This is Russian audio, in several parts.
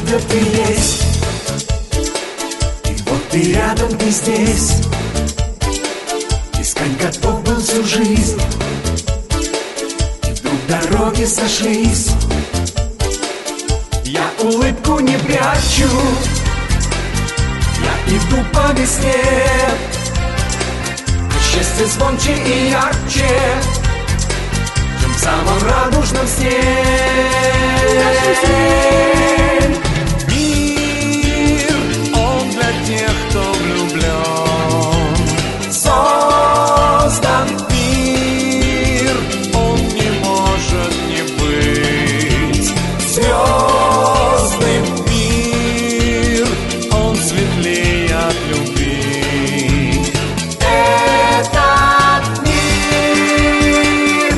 где ты есть. И вот ты рядом, ты здесь. Искать готов был всю жизнь. И вдруг дороги сошлись. Я улыбку не прячу, я иду по весне. Счастье звонче и ярче, чем в самом радужном сне. Мир, он для тех, кто влюблен. Создан Мир, он не может не быть звездным. Мир, он светлее от любви. Этот мир.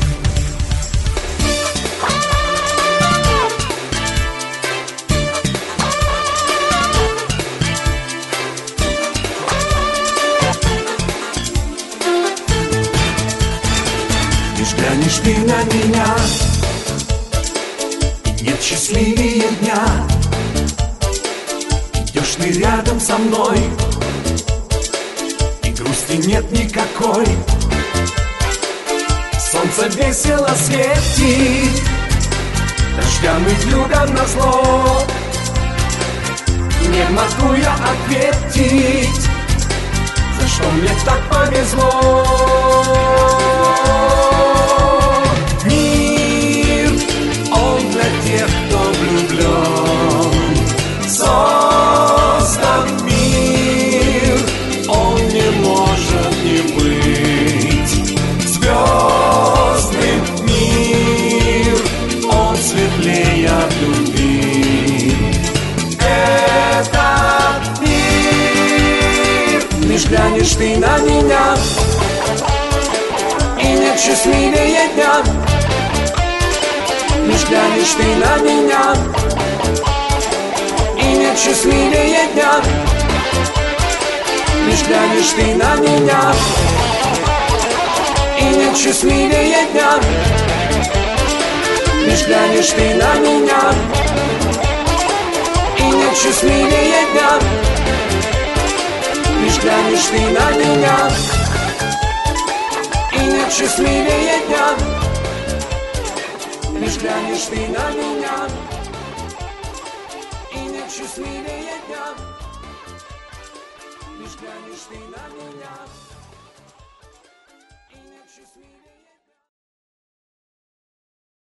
Лишь глянешь ты на меня, и нет счастливее дня. Идешь ты рядом со мной, и грусти нет никакой. Солнце весело светит, дождям и вьюгам назло. Не могу я ответить, за что мне так повезло. Мир, он для тех, кто влюблен. Создан Мир, он не может не быть звездным. Мир, он светлее от любви. Этот мир. Лишь глянешь ты на меня, и нет счастливее дня. Лишь глянешь ты на меня, и нет счастливее дня. Лишь глянешь ты на меня, и нет счастливее дня. Лишь глянешь ты на меня, и нет счастливее дня. Лишь глянешь ты на меня, и нет счастливее дня. Лишь глянешь ты на меня, и нет счастливее дня. Лишь глянешь ты на меня.